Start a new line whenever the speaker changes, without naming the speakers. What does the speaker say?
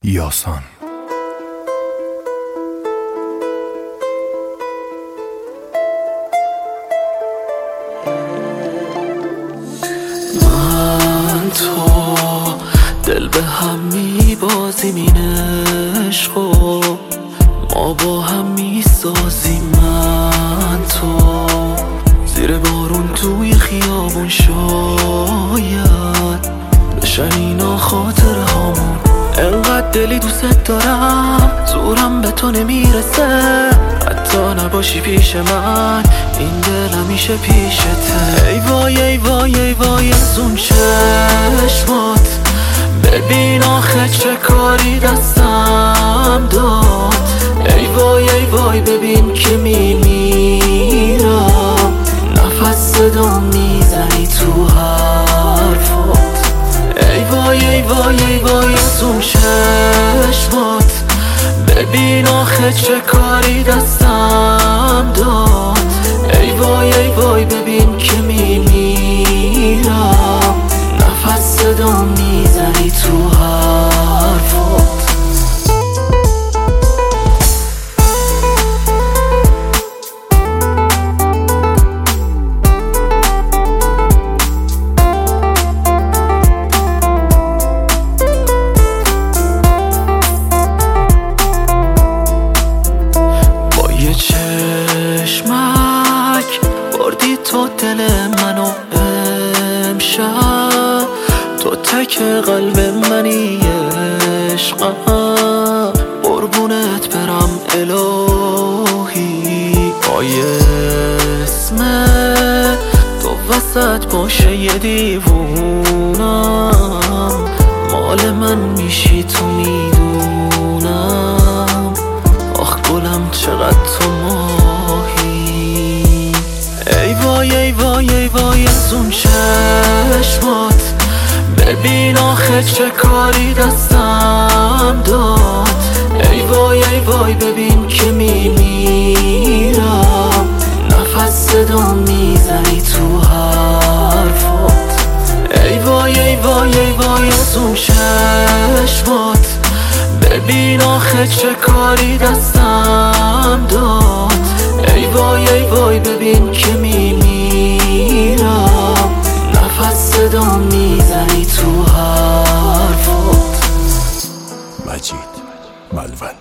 یاسان.
من تو دل به هم میبازیم، این عشق و ما با هم میسازیم. من تو زیر بارون توی خیابون شاید بشن اینا خاطره هامون. انقدر دلی دوست دارم زورم به تو نمیرسه، حتی نباشی پیش من این دل همیشه پیشته. ای وای ای وای ای وای از اون چشمات، ببین آخه چه کاری دستم داد. ای وای ای وای ببین که میمیرم، نفس صدا میزنی تو حرفات. ای وای ای وای ای وای از اون چشمات، ببین آخه چه کاری دستم داد. ای وای ای وای ببین که میمیرم، نفس صدا میزنی تو حرفات. چشمک بردی تو دل منو امشب، تو تک قلب منی عشقم. قربونت برم الهی، پای اسم تو وسط باشه یه دیوونم، مال من میشی تو میدونم. آخ گلم چقدر تو ماهی. ای وای ای وای ای وای از اون چشمات، ببین آخه چه کاری دستم داد. ای وای ای وای ببین که میمیرم، نفس صدا میزنی تو حرفات. ای وای ای وای ای وای از اون چشمات، ببین آخه چه کاری دستم داد. ای وای ای وای ببین که میمیرم، نفس صدا میزنی تو حرفات.
مجید ملوند.